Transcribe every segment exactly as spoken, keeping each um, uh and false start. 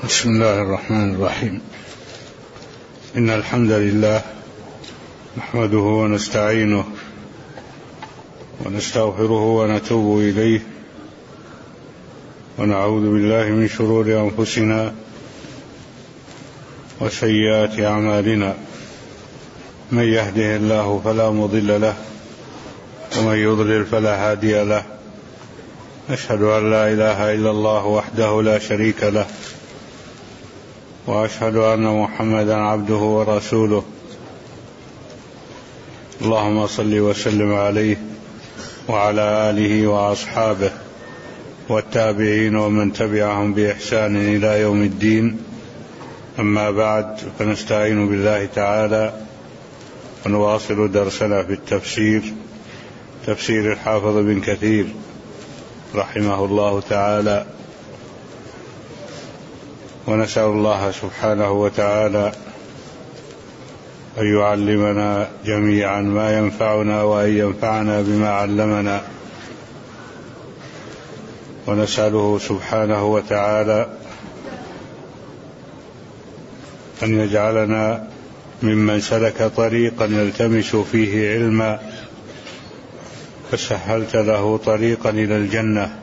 بسم الله الرحمن الرحيم. إن الحمد لله نحمده ونستعينه ونستغفره ونتوب إليه ونعوذ بالله من شرور أنفسنا وسيئات أعمالنا، من يهده الله فلا مضل له ومن يضلل فلا هادي له. أشهد أن لا إله إلا الله وحده لا شريك له، وأشهد أن محمدا عبده ورسوله. اللهم صل وسلم عليه وعلى آله وأصحابه والتابعين ومن تبعهم بإحسان إلى يوم الدين. أما بعد، فنستعين بالله تعالى ونواصل درسنا في التفسير، تفسير الحافظ بن كثير رحمه الله تعالى، ونسأل الله سبحانه وتعالى أن يعلمنا جميعا ما ينفعنا وأن ينفعنا بما علمنا، ونسأله سبحانه وتعالى أن يجعلنا ممن سلك طريقا يلتمس فيه علما فسهلت له طريقا إلى الجنة.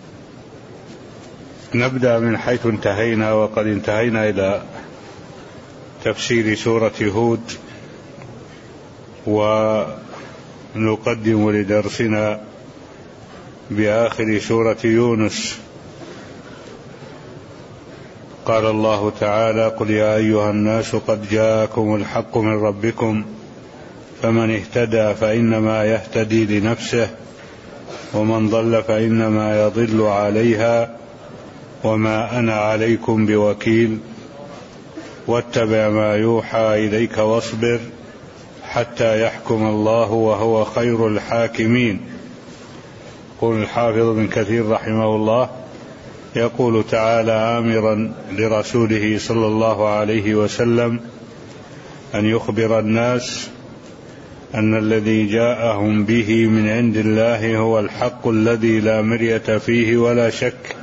نبدأ من حيث انتهينا، وقد انتهينا إلى تفسير سورة هود، ونقدم لدرسنا بآخر سورة يونس. قال الله تعالى: قل يا أيها الناس قد جاءكم الحق من ربكم فمن اهتدى فإنما يهتدي لنفسه ومن ضل فإنما يضل عليها وما أنا عليكم بوكيل واتبع ما يوحى إليك واصبر حتى يحكم الله وهو خير الحاكمين. يقول الحافظ بن كثير رحمه الله: يقول تعالى آمرا لرسوله صلى الله عليه وسلم أن يخبر الناس أن الذي جاءهم به من عند الله هو الحق الذي لا مرية فيه ولا شك،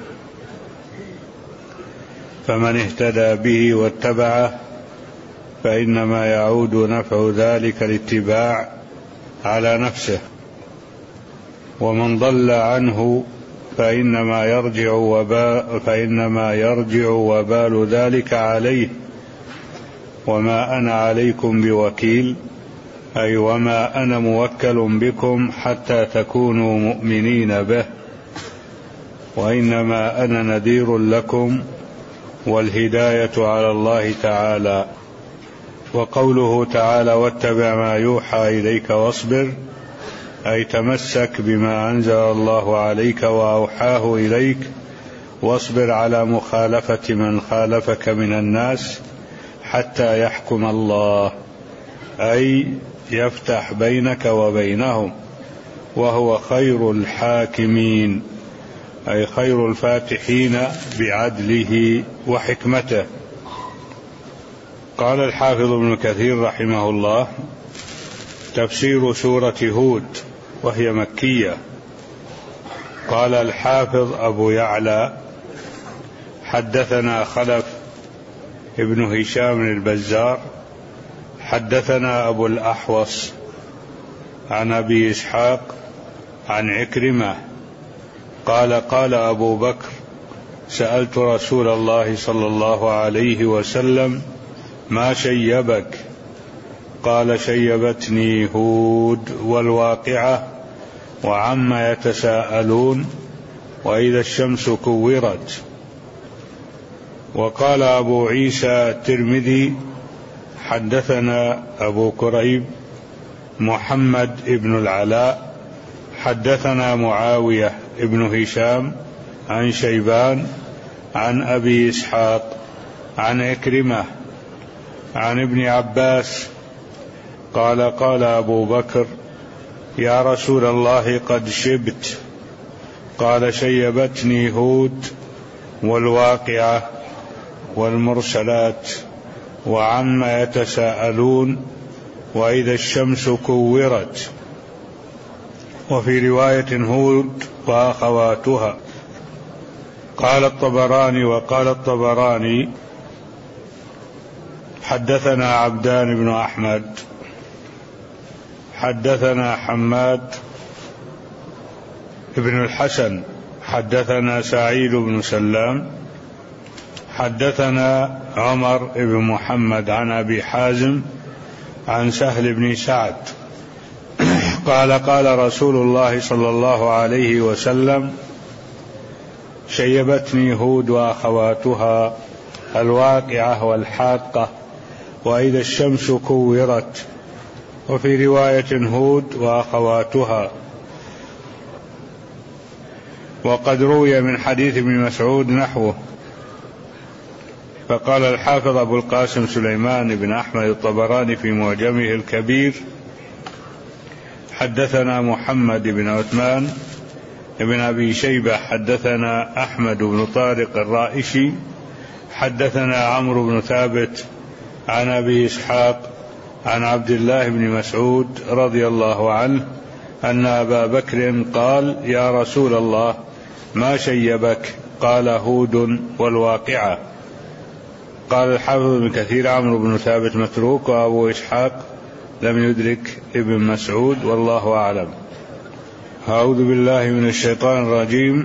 فمن اهتدى به واتبعه فإنما يعود نفع ذلك الاتباع على نفسه، ومن ضل عنه فإنما يرجع وبال, فإنما يرجع وبال ذلك عليه وما أنا عليكم بوكيل، أي وما أنا موكل بكم حتى تكونوا مؤمنين به، وإنما أنا نذير لكم والهداية على الله تعالى. وقوله تعالى: واتبع ما يوحى إليك واصبر، أي تمسك بما أنزل الله عليك وأوحاه إليك، واصبر على مخالفة من خالفك من الناس حتى يحكم الله، أي يفتح بينك وبينهم، وهو خير الحاكمين، أي خير الفاتحين بعدله وحكمته. قال الحافظ ابن كثير رحمه الله: تفسير سورة هود وهي مكية. قال الحافظ أبو يعلى: حدثنا خلف ابن هشام البزار حدثنا أبو الأحوص عن أبي إسحاق عن عكرمة قال: قال أبو بكر: سألت رسول الله صلى الله عليه وسلم: ما شيبك؟ قال: شيبتني هود والواقعة وعما يتساءلون وإذا الشمس كورت. وقال أبو عيسى الترمذي: حدثنا أبو كريب محمد ابن العلاء حدثنا معاوية ابن هشام عن شيبان عن أبي إسحاق عن عكرمة عن ابن عباس قال: قال أبو بكر: يا رسول الله قد شبت. قال: شيبتني هود والواقعة والمرسلات وعما يتساءلون وإذا الشمس كورت. وفي رواية هود وأخواتها. قال الطبراني وقال الطبراني حدثنا عبدان بن أحمد حدثنا حماد بن الحسن حدثنا سعيد بن سلام حدثنا عمر بن محمد عن أبي حازم عن سهل بن سعد قال قال رسول الله صلى الله عليه وسلم شيبتني هود وأخواتها الواقعة والحاقة وإذا الشمس كورت، وفي رواية هود وأخواتها. وقد روي من حديث ابن مسعود نحوه. فقال الحافظ أبو القاسم سليمان بن أحمد الطبراني في معجمه الكبير حدثنا محمد بن عثمان بن أبي شيبة حدثنا أحمد بن طارق الرائشي حدثنا عمرو بن ثابت عن أبي إسحاق عن عبد الله بن مسعود رضي الله عنه أن أبا بكر قال يا رسول الله ما شيبك؟ قال هود والواقعة. قال الحافظ بن كثير عمرو بن ثابت متروك، وأبو إسحاق لم يدرك ابن مسعود والله أعلم. أعوذ بالله من الشيطان الرجيم.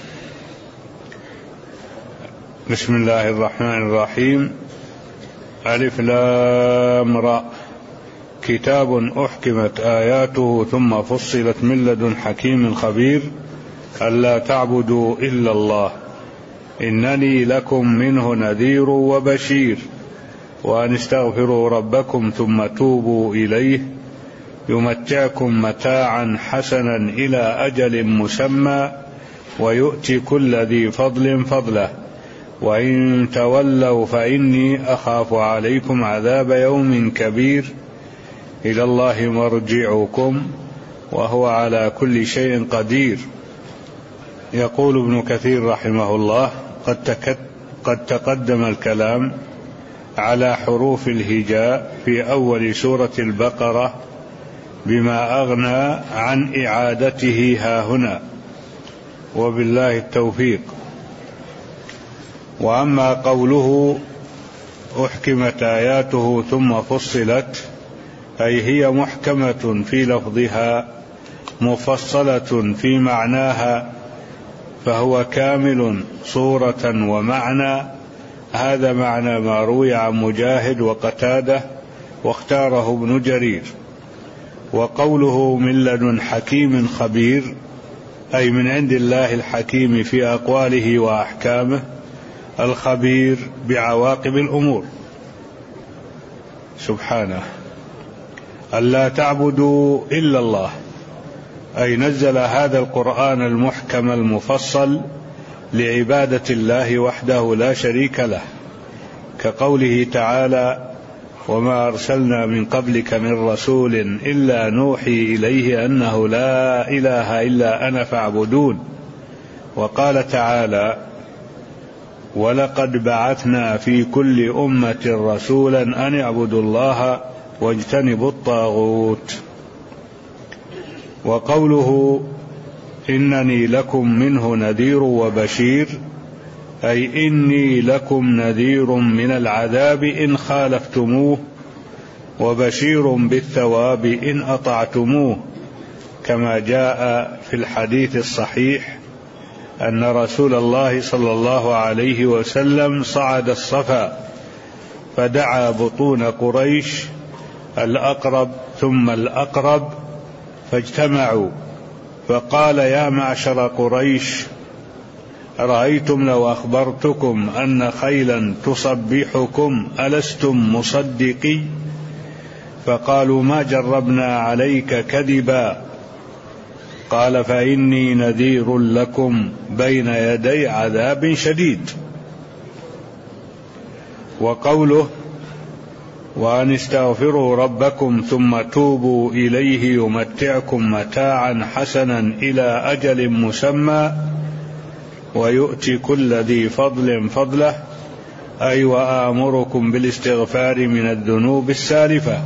بسم الله الرحمن الرحيم. ألف لام را كتاب أحكمت آياته ثم فصلت من لدن حكيم خبير ألا تعبدوا إلا الله إنني لكم منه نذير وبشير وأن استغفروا ربكم ثم توبوا إليه يمتعكم متاعا حسنا إلى أجل مسمى ويؤتي كل ذي فضل فضله وإن تولوا فإني أخاف عليكم عذاب يوم كبير إلى الله مرجعكم وهو على كل شيء قدير. يقول ابن كثير رحمه الله قد, قد تقدم الكلام على حروف الهجاء في أول سورة البقرة بما أغنى عن إعادته هاهنا، وبالله التوفيق. وأما قوله أحكمت آياته ثم فصلت أي هي محكمة في لفظها مفصلة في معناها، فهو كامل صورة ومعنى. هذا معنى ما روي عن مجاهد وقتادة واختاره ابن جرير. وقوله من لدن حكيم خبير أي من عند الله الحكيم في أقواله وأحكامه الخبير بعواقب الأمور سبحانه. ألا تعبدوا إلا الله أي نزل هذا القرآن المحكم المفصل لعبادة الله وحده لا شريك له، كقوله تعالى وما أرسلنا من قبلك من رسول إلا نوحي إليه أنه لا إله إلا أنا فاعبدون. وقال تعالى ولقد بعثنا في كل أمة رسولا أن اعبدوا الله واجتنبوا الطاغوت. وقوله إنني لكم منه نذير وبشير أي إني لكم نذير من العذاب إن خالفتموه وبشير بالثواب إن أطعتموه، كما جاء في الحديث الصحيح أن رسول الله صلى الله عليه وسلم صعد الصفا فدعا بطون قريش الأقرب ثم الأقرب فاجتمعوا فقال يا معشر قريش أرأيتم لو أخبرتكم أن خيلا تصبحكم ألستم مصدقي؟ فقالوا ما جربنا عليك كذبا. قال فإني نذير لكم بين يدي عذاب شديد. وقوله وأن استغفروا ربكم ثم توبوا إليه يمتعكم متاعا حسنا إلى أجل مسمى ويؤتي كل ذي فضل فضله أي وآمركم بالاستغفار من الذنوب السالفة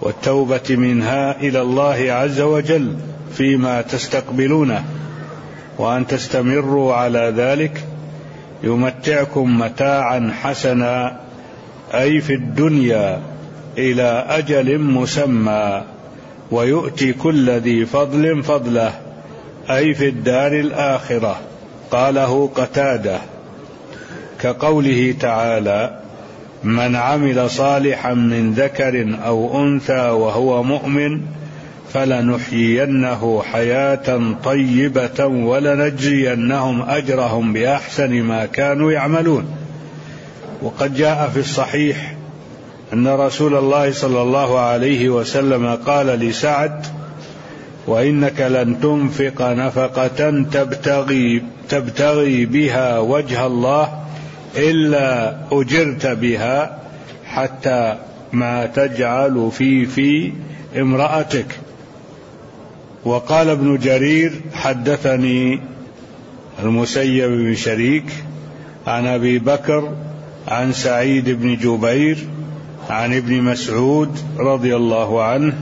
والتوبة منها إلى الله عز وجل فيما تستقبلونه وأن تستمروا على ذلك يمتعكم متاعا حسنا، أي في الدنيا إلى أجل مسمى، ويؤتي كل ذي فضل فضله، أي في الدار الآخرة. قاله قتادة، كقوله تعالى: من عمل صالحا من ذكر أو أنثى وهو مؤمن فلنحيينه حياة طيبة ولنجزينهم أجرهم بأحسن ما كانوا يعملون. وقد جاء في الصحيح أن رسول الله صلى الله عليه وسلم قال لسعد: وإنك لن تنفق نفقة تبتغي, تبتغي بها وجه الله إلا أجرت بها حتى ما تجعل في في امرأتك. وقال ابن جرير: حدثني المسيب بن شريك عن أبي بكر عن سعيد بن جبير عن ابن مسعود رضي الله عنه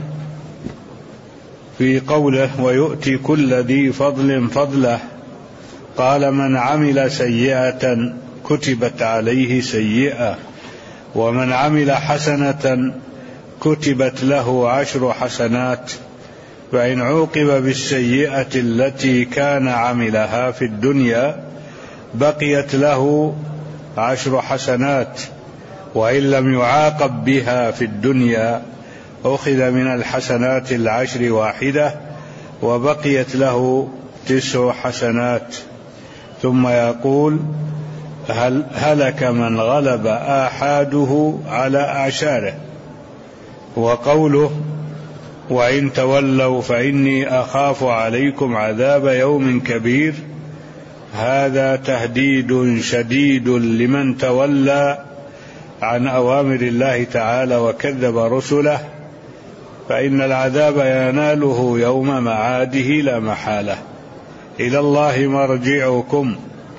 في قوله: ويؤتي كل ذي فضل فضله، قال: من عمل سيئة كتبت عليه سيئة، ومن عمل حسنة كتبت له عشر حسنات، فإن عوقب بالسيئة التي كان عملها في الدنيا بقيت له عشر حسنات، وإن لم يعاقب بها في الدنيا أخذ من الحسنات العشر واحدة وبقيت له تسع حسنات. ثم يقول: هل هلك من غلب آحاده على أعشاره. وقوله: وإن تولوا فإني أخاف عليكم عذاب يوم كبير، هذا تهديد شديد لمن تولى عن أوامر الله تعالى وكذب رسله، فإن العذاب يناله يوم معاده لا محالة. إلى الله مرجعكم،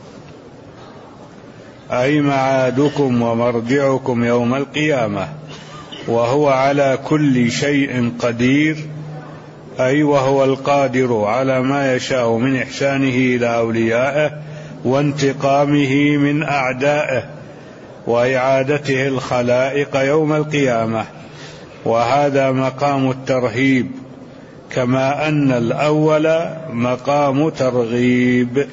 أي معادكم ومرجعكم يوم القيامة، وهو على كل شيء قدير، أي وهو القادر على ما يشاء من إحسانه إلى أوليائه وانتقامه من أعدائه وإعادته الخلائق يوم القيامة. وهذا مقام الترهيب، كما أن الأول مقام ترغيب.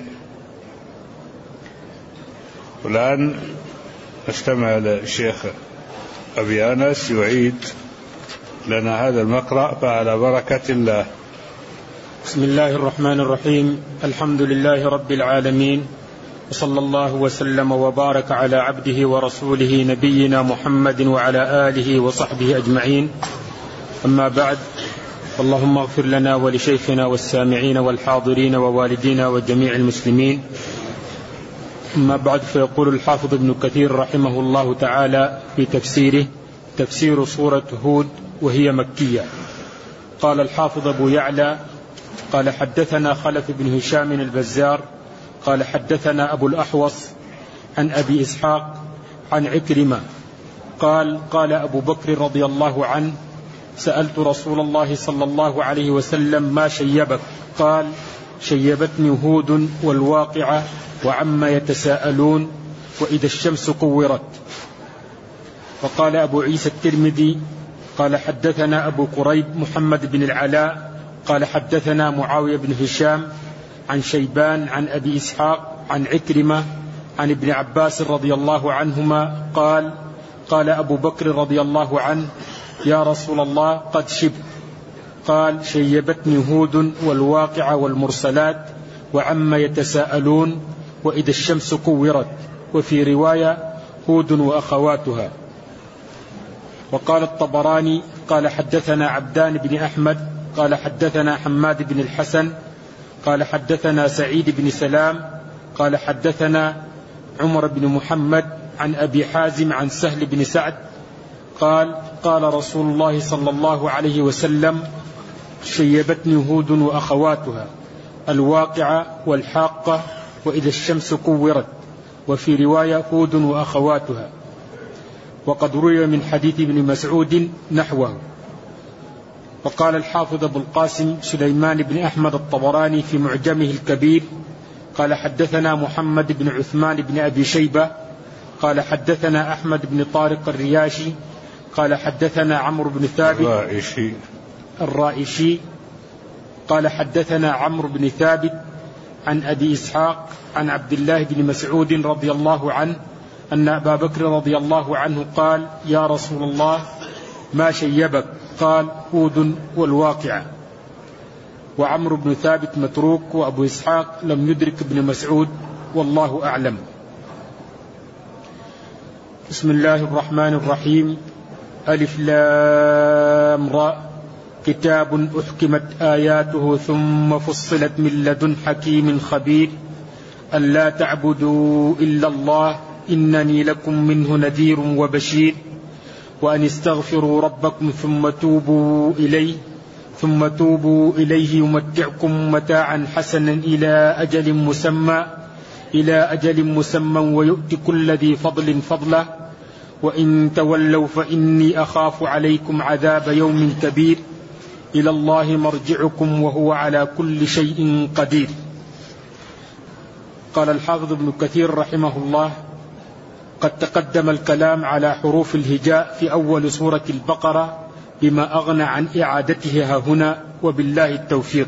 الآن استمع للشيخ أبي أنس يعيد لنا هذا المقرأ، فعلى بركة الله. بسم الله الرحمن الرحيم. الحمد لله رب العالمين، وصلى الله وسلم وبارك على عبده ورسوله نبينا محمد وعلى آله وصحبه أجمعين. أما بعد، اللهم اغفر لنا ولشيخنا والسامعين والحاضرين ووالدينا وجميع المسلمين. أما بعد، فيقول الحافظ ابن كثير رحمه الله تعالى في تفسيره: تفسير سورة هود وهي مكية. قال الحافظ أبو يعلى: قال حدثنا خلف بن هشام البزار قال حدثنا أبو الأحوص عن أبي إسحاق عن عكرمة قال: قال أبو بكر رضي الله عنه: سألت رسول الله صلى الله عليه وسلم: ما شيبك؟ قال: شيبتني هود والواقعة وعما يتساءلون وإذا الشمس كورت. وقال أبو عيسى الترمذي: قال حدثنا أبو قريب محمد بن العلاء قال حدثنا معاوية بن هشام عن شيبان عن أبي إسحاق عن عكرمة عن ابن عباس رضي الله عنهما قال: قال أبو بكر رضي الله عنه: يا رسول الله قد شبت. قال: شيبتني هود والواقع والمرسلات وعما يتساءلون وإذا الشمس كورت، وفي رواية هود وأخواتها. وقال الطبراني: قال حدثنا عبدان بن أحمد قال حدثنا حماد بن الحسن قال حدثنا سعيد بن سلام قال حدثنا عمر بن محمد عن أبي حازم عن سهل بن سعد قال: قال رسول الله صلى الله عليه وسلم: شيبتني هود وأخواتها، الواقعة والحاقة وإذا الشمس كورت، وفي رواية هود وأخواتها. وقد روي من حديث ابن مسعود نحوه. وقال الحافظ أبو القاسم سليمان بن أحمد الطبراني في معجمه الكبير قال حدثنا محمد بن عثمان بن أبي شيبة قال حدثنا أحمد بن طارق الرياشي قال حدثنا عمرو بن ثابت الرائشي الرائشي قال حدثنا عمرو بن ثابت عن أبي إسحاق عن عبد الله بن مسعود رضي الله عنه أن أبا بكر رضي الله عنه قال يا رسول الله ما شيبك؟ قال هود والواقعة. وعمرو بن ثابت متروك وأبو إسحاق لم يدرك ابن مسعود والله أعلم. بسم الله الرحمن الرحيم. ألف لام را كتاب أحكمت آياته ثم فصلت من لدن حكيم خبير ألا تعبدوا إلا الله إنني لكم منه نذير وبشير وأن استغفروا ربكم ثم توبوا إليه ثم توبوا إليه يمتعكم متاعا حسنا إلى أجل مسمى إلى أجل مسمى ويؤتي كل ذي فضل فضله وإن تولوا فإني أخاف عليكم عذاب يوم كبير إلى الله مرجعكم وهو على كل شيء قدير. قال الحافظ ابن كثير رحمه الله قد تقدم الكلام على حروف الهجاء في أول سورة البقرة بما أغنى عن إعادتها هنا وبالله التوفيق.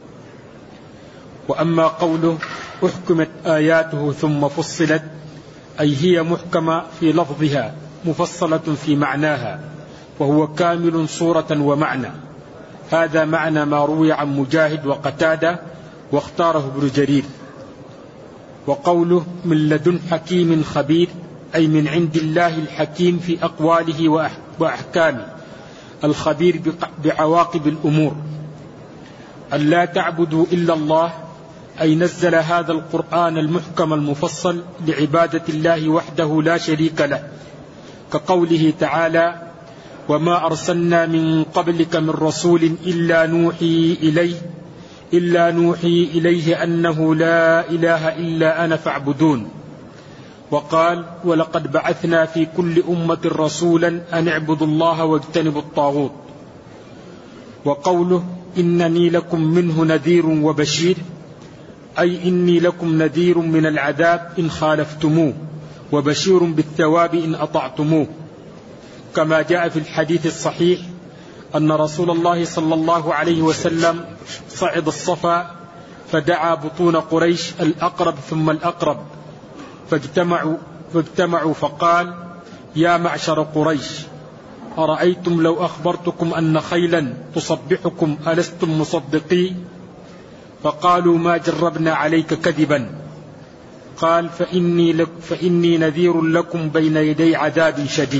وأما قوله أحكمت آياته ثم فصلت أي هي محكمة في لفظها مفصلة في معناها وهو كامل صورة ومعنى. هذا معنى ما روي عن مجاهد وقتادة واختاره ابن جرير. وقوله من لدن حكيم خبير أي من عند الله الحكيم في أقواله وأحكامه الخبير بعواقب الأمور. ألا تعبدوا إلا الله أي نزل هذا القرآن المحكم المفصل لعبادة الله وحده لا شريك له كقوله تعالى وما أرسلنا من قبلك من رسول إلا نوحي إليه إلا نوحي إليه أنه لا إله إلا أنا فاعبدون. وقال ولقد بعثنا في كل أمة رسولا أن اعبدوا الله واجتنبوا الطاغوت. وقوله إنني لكم منه نذير وبشير أي إني لكم نذير من العذاب إن خالفتموه وبشير بالثواب إن أطعتموه. كما جاء في الحديث الصحيح أن رسول الله صلى الله عليه وسلم صعد الصفا فدعا بطون قريش الأقرب ثم الأقرب فاجتمعوا, فاجتمعوا فقال يا معشر قريش أرأيتم لو أخبرتكم أن خيلا تصبحكم ألستم مصدقي؟ فقالوا ما جربنا عليك كذبا. قال فإني, لك فإني نذير لكم بين يدي عذاب شديد.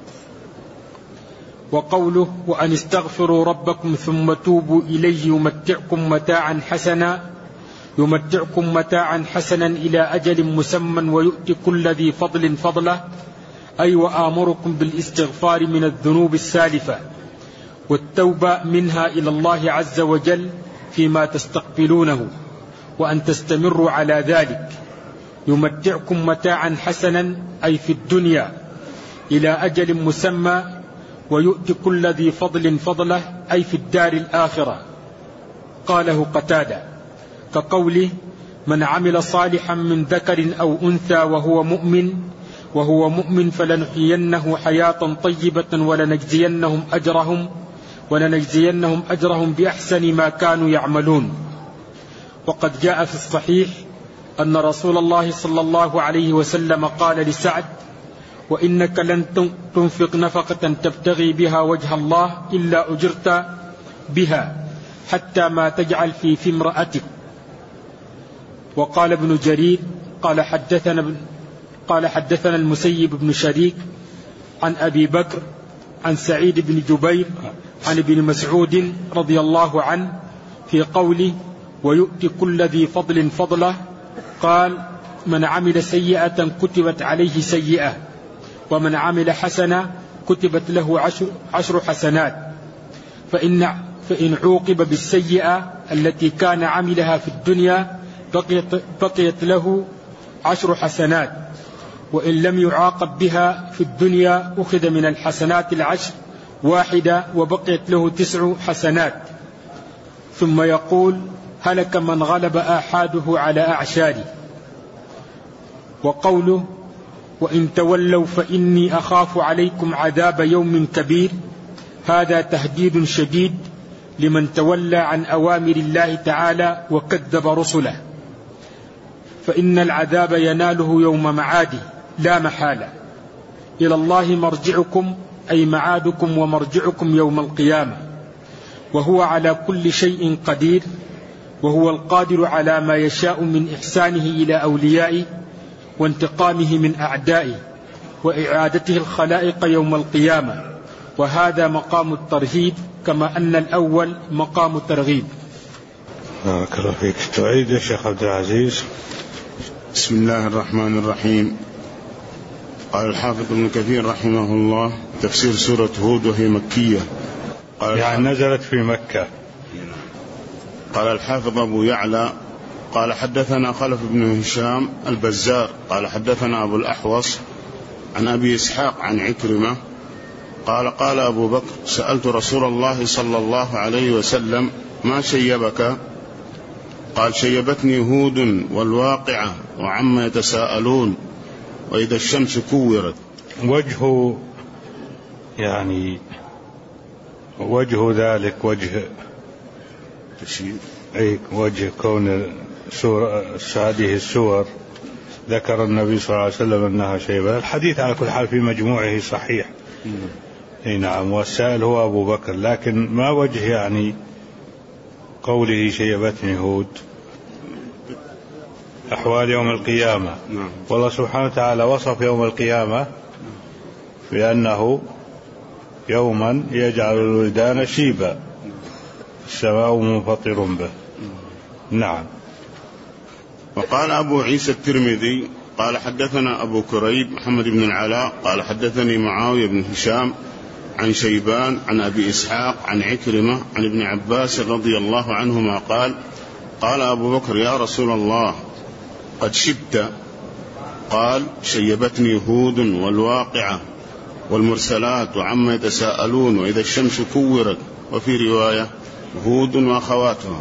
وقوله وأن استغفروا ربكم ثم توبوا إليه يمتعكم متاعا حسنا يمتعكم متاعا حسنا إلى أجل مسمى ويؤتي كل ذي فضل فضله أي وآمركم بالاستغفار من الذنوب السالفة والتوبة منها إلى الله عز وجل فيما تستقبلونه وأن تستمروا على ذلك. يمتعكم متاعا حسنا أي في الدنيا إلى أجل مسمى ويؤتي كل ذي فضل فضله أي في الدار الآخرة. قاله قتادة كقوله من عمل صالحا من ذكر أو أنثى وهو مؤمن وهو مؤمن فلنحيينه حياة طيبة ولنجزينهم أجرهم ولنجزينهم أجرهم بأحسن ما كانوا يعملون. وقد جاء في الصحيح أن رسول الله صلى الله عليه وسلم قال لسعد وإنك لن تنفق نفقة تبتغي بها وجه الله إلا أجرت بها حتى ما تجعل في في امرأتك. وقال ابن جرير قال حدثنا قال حدثنا المسيب بن شريك عن أبي بكر عن سعيد بن جبير عن ابن مسعود رضي الله عنه في قوله ويؤتي كل ذي فضل فضله قال من عمل سيئة كتبت عليه سيئة ومن عمل حسنة كتبت له عشر, عشر حسنات فإن, فإن عوقب بالسيئة التي كان عملها في الدنيا بقيت, بقيت له عشر حسنات وإن لم يعاقب بها في الدنيا أخذ من الحسنات العشر واحدة وبقيت له تسع حسنات. ثم يقول هلك من غلب آحاده على أعشاره. وقوله وإن تولوا فإني أخاف عليكم عذاب يوم كبير، هذا تهديد شديد لمن تولى عن أوامر الله تعالى وكذب رسله، فإن العذاب يناله يوم معاده لا محالة. إلى الله مرجعكم، أي معادكم ومرجعكم يوم القيامة، وهو على كل شيء قدير، وهو القادر على ما يشاء من إحسانه إلى أوليائه وانتقامه من أعدائه وإعادته الخلائق يوم القيامة. وهذا مقام الترهيب، كما أن الأول مقام الترغيب. بارك الله فيك. تعيد يا شيخ عبد العزيز. بسم الله الرحمن الرحيم. قال الحافظ ابن كثير رحمه الله: تفسير سورة هود وهي مكية. قال يعني نزلت في مكة. قال الحافظ أبو يعلى قال حدثنا خلف بن هشام البزار قال حدثنا أبو الأحوص عن أبي إسحاق عن عكرمة قال قال أبو بكر: سألت رسول الله صلى الله عليه وسلم: ما شيبك؟ قال: شيبتني هود والواقعة وعما يتساءلون وإذا الشمس كورت. وجه يعني وجه ذلك وجه أي وجه كون سورة هذه السور ذكر النبي صلى الله عليه وسلم أنها شيبة. الحديث على كل حال في مجموعه صحيح. اي نعم. والسائل هو أبو بكر، لكن ما وجه يعني قوله شيبتني هود؟ أحوال يوم القيامة. والله سبحانه وتعالى وصف يوم القيامة بأنه يوما يجعل الولدان شيبا السماء منفطر به. نعم. وقال أبو عيسى الترمذي قال حدثنا أبو كريب محمد بن العلاء قال حدثني معاوية بن هشام عن شيبان عن أبي إسحاق عن عكرمة عن ابن عباس رضي الله عنهما قال: قال أبو بكر: يا رسول الله، قد شبت. قال: شيبتني هود والواقعة والمرسلات وعما يتساءلون وإذا الشمس كورت، وفي رواية هود وأخواتها.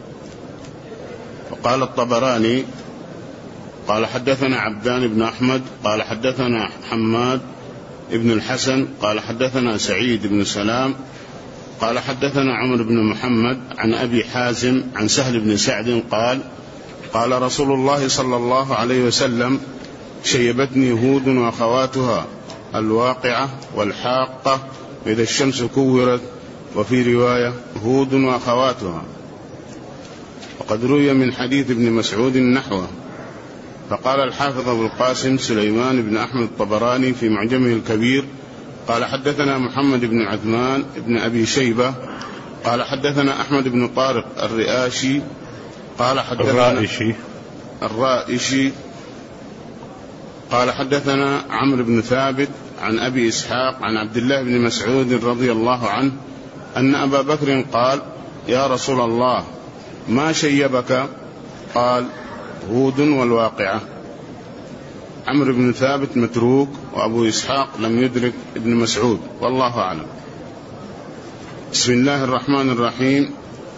وقال الطبراني قال حدثنا عبدان بن أحمد قال حدثنا حماد ابن الحسن قال حدثنا سعيد بن سلام قال حدثنا عمر بن محمد عن أبي حازم عن سهل بن سعد قال: قال رسول الله صلى الله عليه وسلم: شيبتني هود وأخواتها الواقعة والحاقة إذا الشمس كورت، وفي رواية هود وأخواتها. وقد روي من حديث ابن مسعود نحوه. فقال الحافظ أبو القاسم سليمان بن أحمد الطبراني في معجمه الكبير قال حدثنا محمد بن عثمان بن أبي شيبة قال حدثنا أحمد بن طارق الرئاشي قال حدثنا الرائشي الرائشي قال حدثنا عمرو بن ثابت عن أبي إسحاق عن عبد الله بن مسعود رضي الله عنه أن أبا بكر قال: يا رسول الله، ما شيبك؟ قال: هود والواقعة. عمرو بن ثابت متروك، وأبو إسحاق لم يدرك ابن مسعود، والله أعلم. بسم الله الرحمن الرحيم.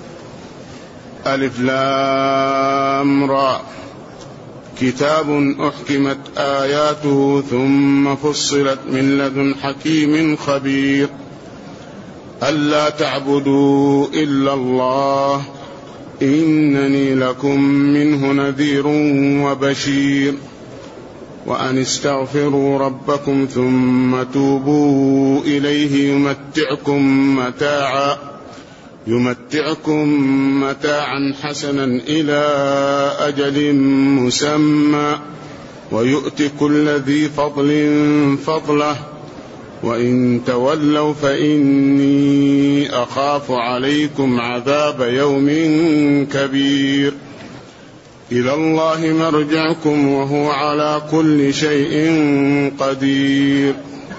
ألف لام را، كتاب أحكمت آياته ثم فصلت من لدن حكيم خبير، ألا تعبدوا إلا الله إنني لكم منه نذير وبشير، وأن استغفروا ربكم ثم توبوا إليه يمتعكم متاعا يمتعكم متاعا حسنا إلى أجل مسمى ويؤتي كل ذي فضل فضله، وإن تولوا فإني أخاف عليكم عذاب يوم كبير. إلى الله مرجعكم وهو على كل شيء قدير.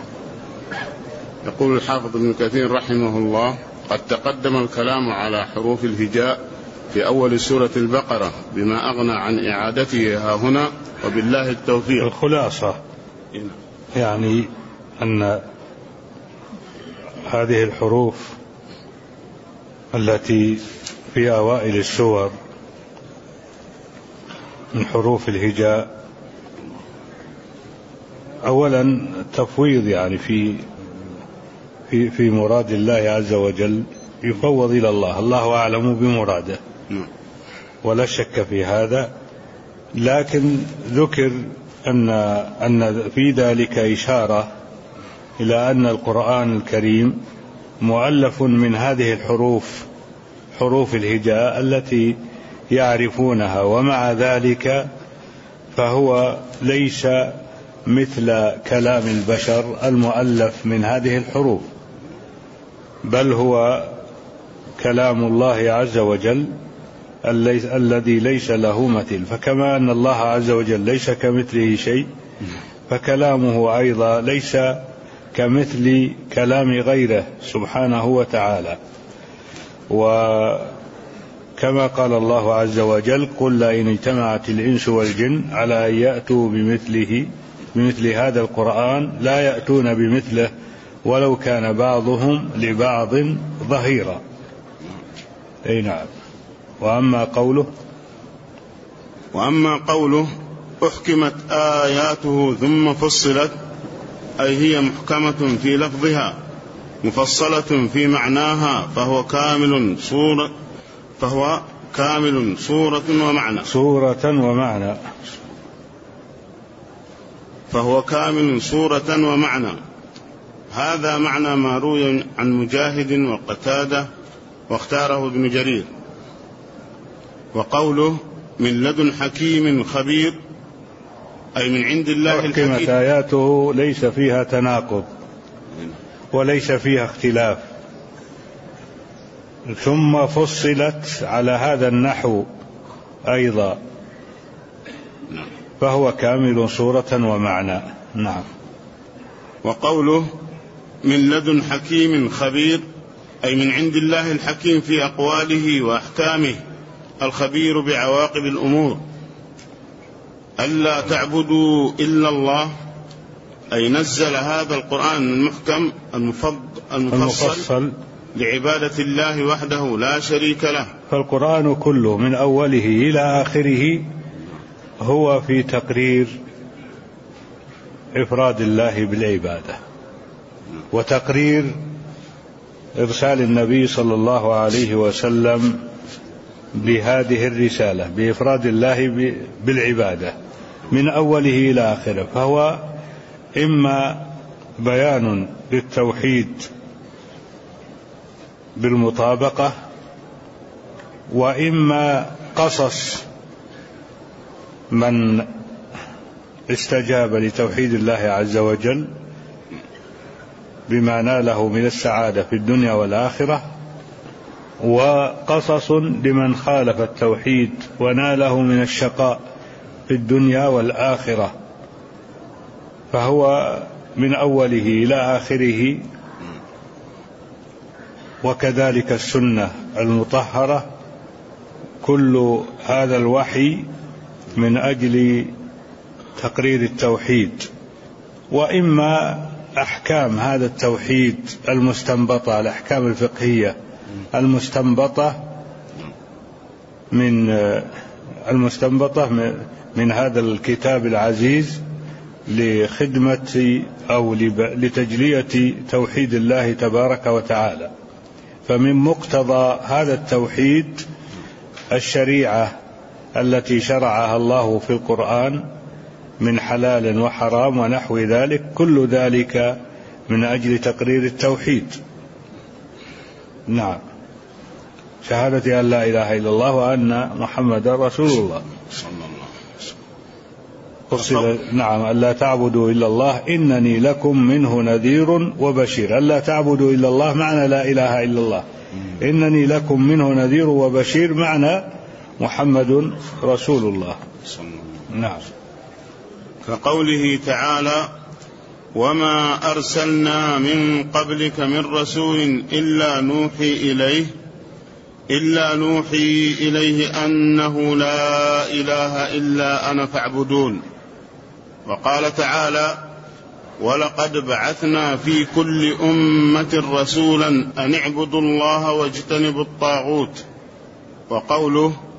يقول الحافظ ابن كثير رحمه الله: قد تقدم الكلام على حروف الهجاء في أول سورة البقرة بما أغنى عن إعادته ها هنا، وبالله التوفيق. الخلاصة يعني أن هذه الحروف التي في أوائل السور من حروف الهجاء. أولا التفويض يعني في في في مراد الله عز وجل يفوض إلى الله، الله أعلم بمراده ولا شك في هذا، لكن ذكر أن أن في ذلك إشارة إلى أن القرآن الكريم مؤلف من هذه الحروف، حروف الهجاء التي يعرفونها، ومع ذلك فهو ليس مثل كلام البشر المؤلف من هذه الحروف، بل هو كلام الله عز وجل الذي ليس له مثيل. فكما أن الله عز وجل ليس كمثله شيء، فكلامه أيضا ليس كمثل كلام غيره سبحانه وتعالى. وكما قال الله عز وجل: قل لئن اجتمعت الإنس والجن على أن يأتوا بمثله بمثل هذا القرآن لا يأتون بمثله ولو كان بعضهم لبعض ظهيرا. أي نعم. وأما قوله وأما قوله أحكمت آياته ثم فصلت، أي هي محكمة في لفظها مفصلة في معناها، فهو كامل صورة فهو كامل صورة ومعنى صورة ومعنى فهو كامل صورة ومعنى. هذا معنى ما روي عن مجاهد وقتادة واختاره ابن جرير. وقوله من لدن حكيم خبير، أي من عند الله الحكيم. أحكمت آياته ليس فيها تناقض وليس فيها اختلاف، ثم فصلت على هذا النحو أيضا، فهو كامل صورة ومعنى. نعم. وقوله من لدن حكيم خبير، أي من عند الله الحكيم في أقواله وأحكامه، الخبير بعواقب الأمور. ألا تعبدوا إلا الله، أي نزل هذا القرآن المحكم المفضل المفصل لعبادة الله وحده لا شريك له. فالقرآن كله من أوله إلى آخره هو في تقرير إفراد الله بالعبادة، وتقرير إرسال النبي صلى الله عليه وسلم بهذه الرسالة بإفراد الله بالعبادة من أوله إلى آخره. فهو إما بيان للتوحيد بالمطابقة، وإما قصص من استجاب لتوحيد الله عز وجل بما ناله من السعادة في الدنيا والآخرة، وقصص لمن خالف التوحيد وناله من الشقاء في الدنيا والآخرة. فهو من أوله إلى آخره. وكذلك السنة المطهرة، كل هذا الوحي من أجل تقرير التوحيد، وإما أحكام هذا التوحيد المستنبطة، الأحكام الفقهية المستنبطة من المستنبطة من هذا الكتاب العزيز لخدمة أو لتجلية توحيد الله تبارك وتعالى. فمن مقتضى هذا التوحيد الشريعة التي شرعها الله في القرآن من حلال وحرام ونحو ذلك، كل ذلك من أجل تقرير التوحيد. نعم. شهادة أن لا إله إلا الله وأن محمد رسول الله. قصد نعم ألا تعبدوا إلا الله إنني لكم منه نذير وبشير. ألا تعبدوا إلا الله معنى لا إله إلا الله، إنني لكم منه نذير وبشير معنى محمد رسول الله. نعم. كقوله تعالى: وما أرسلنا من قبلك من رسول إلا نوحي إليه إلا نوحي إليه أنه لا إله إلا أنا فاعبدون. وقال تعالى: ولقد بعثنا في كل أمة رسولا أن اعبدوا الله واجتنبوا الطاغوت. وقوله: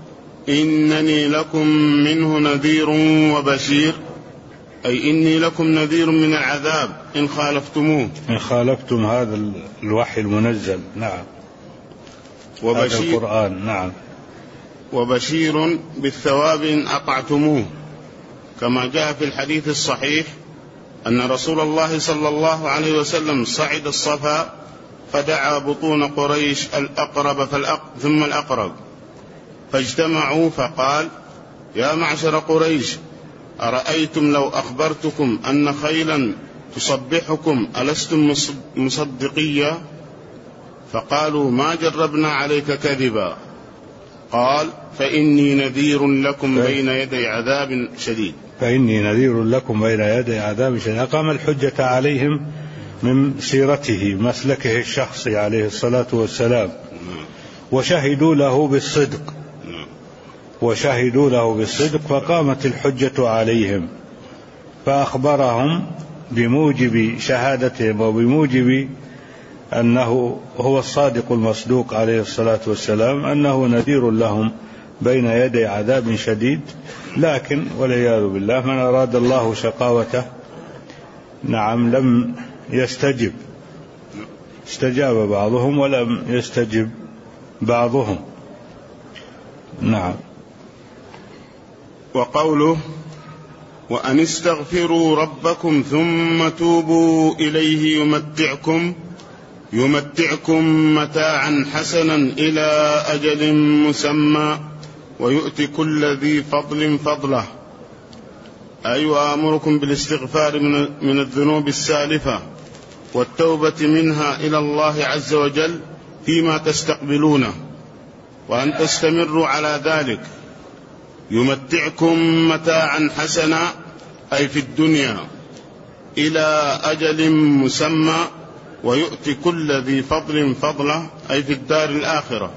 إنني لكم منه نذير وبشير، أي إني لكم نذير من العذاب إن خالفتموه، إن خالفتم هذا الوحي المنزل. نعم. وبشير هذا القرآن. نعم. وبشير بالثواب إن أطعتموه، كما جاء في الحديث الصحيح أن رسول الله صلى الله عليه وسلم صعد الصفا فدعا بطون قريش الأقرب فالأق ثم الأقرب، فاجتمعوا فقال: يا معشر قريش، أرأيتم لو أخبرتكم أن خيلا تصبحكم ألستم مصدقيا؟ فقالوا: ما جربنا عليك كذبا. قال: فإني نذير لكم بين يدي عذاب شديد. فإني نذير لكم بين يدي عذاب شديد. أقام الحجة عليهم من سيرته مسلكه الشخصي عليه الصلاة والسلام، وشهدوا له بالصدق وشهدوا له بالصدق فقامت الحجة عليهم، فأخبرهم بموجب شهادتهم وبموجب أنه هو الصادق المصدوق عليه الصلاة والسلام أنه نذير لهم بين يدي عذاب شديد. لكن والعياذ بالله من أراد الله شقاوته نعم لم يستجب، استجاب بعضهم ولم يستجب بعضهم. نعم. وقوله: وأن استغفروا ربكم ثم توبوا إليه يمتعكم يمتعكم متاعا حسنا إلى أجل مسمى ويؤتي كل ذي فضل فضله، أي وآمركم بالاستغفار من الذنوب السالفة والتوبة منها إلى الله عز وجل فيما تستقبلونه، وأن تستمروا على ذلك. يمتعكم متاعا حسنا أي في الدنيا إلى أجل مسمى، ويؤتي كل ذي فضل فضله أي في الدار الآخرة.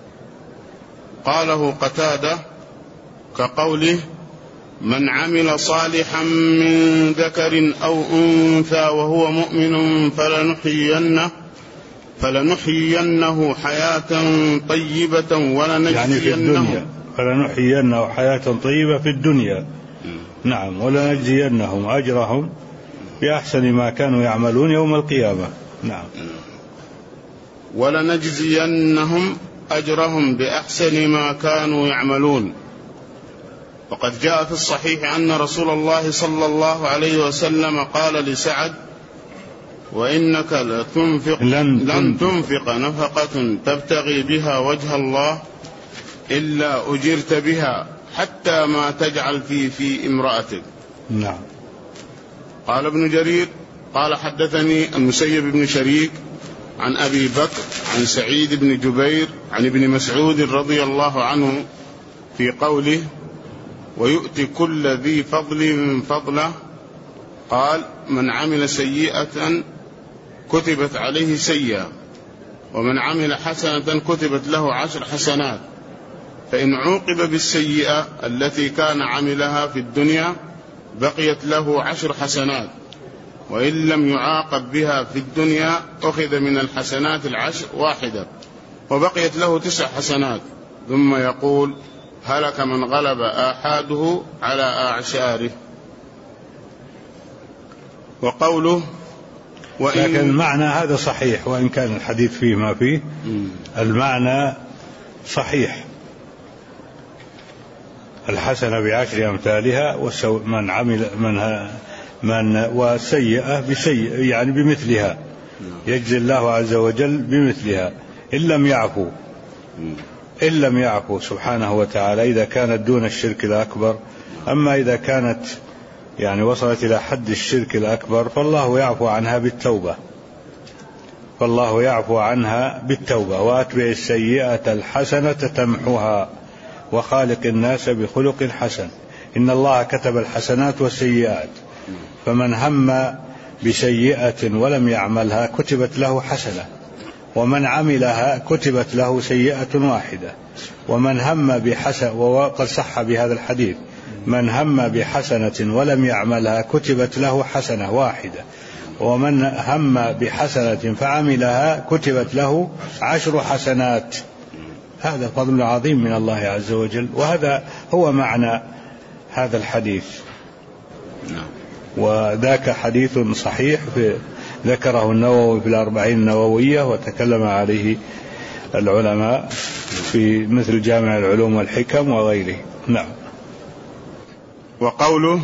قاله قتادة كقوله: من عمل صالحا من ذكر أو أنثى وهو مؤمن فلنحيينه فلنحيينه حياة طيبة ولنجزينهم يعني فلنحيينه حياة طيبة في الدنيا. نعم. ولنجزينهم أجرهم بأحسن ما كانوا يعملون يوم القيامة. نعم. ولنجزينهم أجرهم بأحسن ما كانوا يعملون. وقد جاء في الصحيح أن رسول الله صلى الله عليه وسلم قال لسعد: وإنك لتنفق لن, لن تنفق نفقة تبتغي بها وجه الله إلا أجرت بها حتى ما تجعل في في امرأتك. نعم. قال ابن جرير قال: حدثني المسيب بن شريك عن أبي بكر عن سعيد بن جبير عن ابن مسعود رضي الله عنه في قوله: ويؤتي كل ذي فضل فضله، قال: من عمل سيئة كتبت عليه سيئة، ومن عمل حسنة كتبت له عشر حسنات، فإن عوقب بالسيئة التي كان عملها في الدنيا بقيت له عشر حسنات، وإن لم يعاقب بها في الدنيا أخذ من الحسنات العشر واحدة وبقيت له تسع حسنات، ثم يقول: هلك من غلب آحاده على أعشاره. وقوله: وإن لكن المعنى هذا صحيح، وإن كان الحديث فيه ما فيه المعنى صحيح. الحسنة بعشر أمثالها، ومن عمل منها من والسيئة بسيئة يعني بمثلها، يجزي الله عز وجل بمثلها إن لم يعفو إن لم يعفو سبحانه وتعالى إذا كانت دون الشرك الأكبر. أما إذا كانت يعني وصلت إلى حد الشرك الأكبر فالله يعفو عنها بالتوبة فالله يعفو عنها بالتوبة. وأتبع السيئة الحسنة تمحوها وخالق الناس بخلق حسن. إن الله كتب الحسنات والسيئات، فمن هم بسيئة ولم يعملها كتبت له حسنة، ومن عملها كتبت له سيئة واحدة. ومن هم بحسنة، وقد صح بهذا الحديث: من هم بحسنة ولم يعملها كتبت له حسنة واحدة، ومن هم بحسنة فعملها كتبت له عشر حسنات. هذا فضل عظيم من الله عز وجل، وهذا هو معنى هذا الحديث. وذاك حديث صحيح ذكره النووي في الأربعين النووية وتكلم عليه العلماء في مثل جامع العلوم والحكم وغيره. نعم. وقوله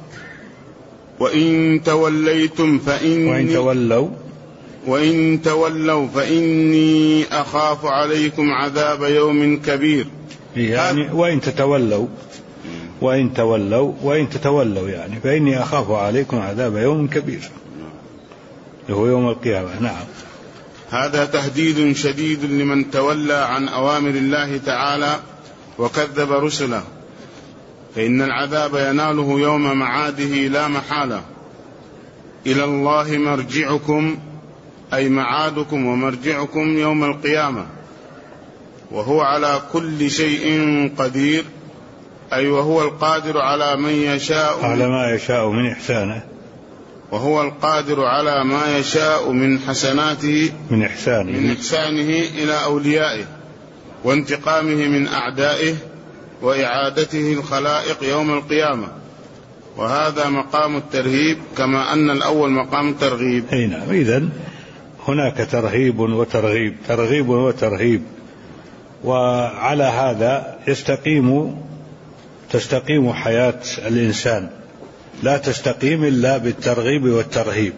وإن توليتم فإني وإن تولوا وإن تولوا فإني أخاف عليكم عذاب يوم كبير. يعني وإن تتولوا وإن تولوا وإن تتولوا يعني فإني أخاف عليكم عذاب يوم كبير هو يوم القيامة. نعم. هذا تهديد شديد لمن تولى عن أوامر الله تعالى وكذب رسله، فإن العذاب يناله يوم معاده لا محالة. إلى الله مرجعكم، أي معادكم ومرجعكم يوم القيامة، وهو على كل شيء قدير، أي وهو القادر على من يشاء على ما يشاء من إحسانه، وهو القادر على ما يشاء من حسناته من إحسانه من إحسانه إلى أوليائه وانتقامه من أعدائه وإعادته الخلائق يوم القيامة. وهذا مقام الترهيب كما أن الأول مقام الترغيب. نعم. إذن هناك ترهيب وترغيب، ترغيب وترهيب، وعلى هذا يستقيم تستقيم حياة الإنسان، لا تستقيم إلا بالترغيب والترهيب،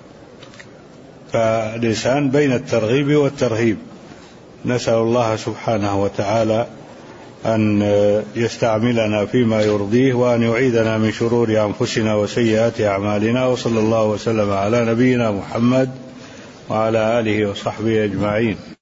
فالإنسان بين الترغيب والترهيب. نسأل الله سبحانه وتعالى أن يستعملنا فيما يرضيه، وأن يعيدنا من شرور أنفسنا وسيئات أعمالنا، وصلى الله وسلم على نبينا محمد وعلى آله وصحبه أجمعين.